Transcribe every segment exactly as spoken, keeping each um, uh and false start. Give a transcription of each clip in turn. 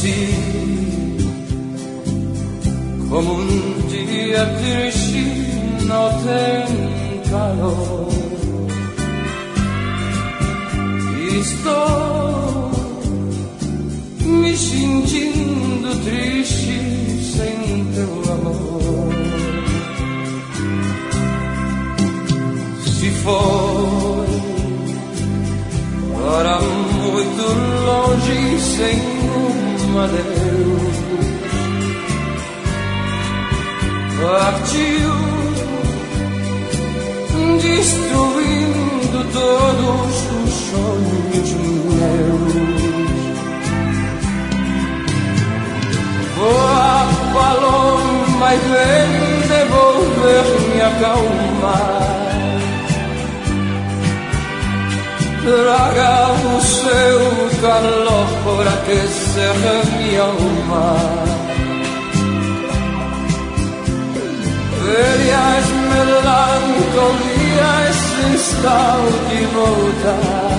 assim, como um dia triste não tem calor. Estou me sentindo triste sem teu amor. Se foi para muito longe sem um adeus, partiu destruindo todos os sonhos meus. Voa, paloma, e vem devolver-me a calma. Traga o seu calor por aquecer minha alma. Velhas melancolias estão de volta,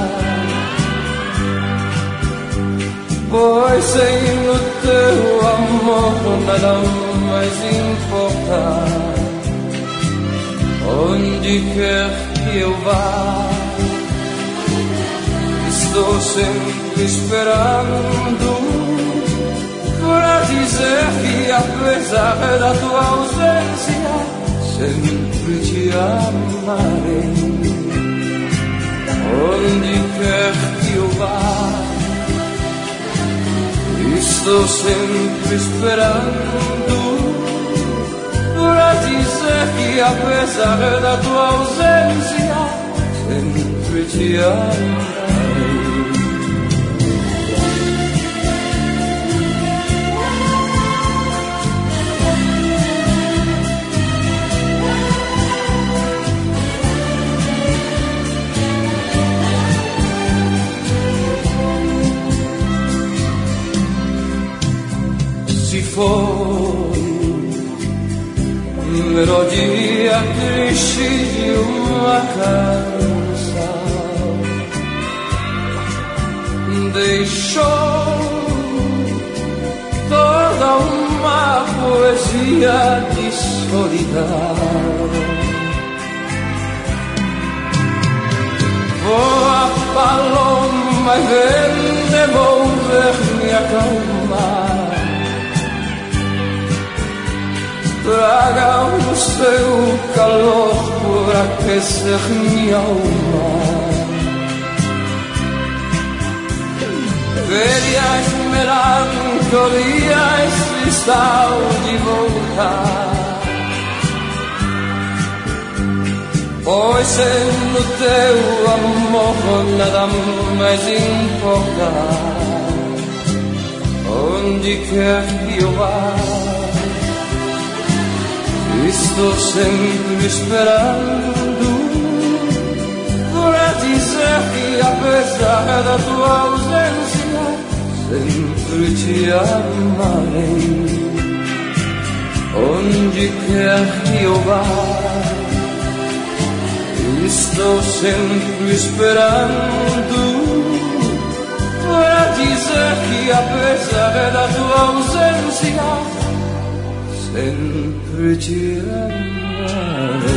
pois sem o teu amor nada mais importa. Onde quer que eu vá, estou sempre esperando para dizer que apesar da tua ausência sempre te amarei. Onde quer que eu vá, estou sempre esperando para dizer que apesar da tua ausência sempre te amarei. Se foi melodia triste de uma canção, deixou toda uma poesia de solidão. Voa, paloma, e vem devolver-me a calma. Traga o seu calor por aquecer minha alma. Velhas melancolias estão de volta, pois sem o teu amor nada mais importa. Onde quer que eu vá, estou sempre esperando para dizer que apesar da tua ausência sempre te amarei. Onde quer que eu vá, estou sempre esperando para dizer que apesar da tua ausência sempre te amarei.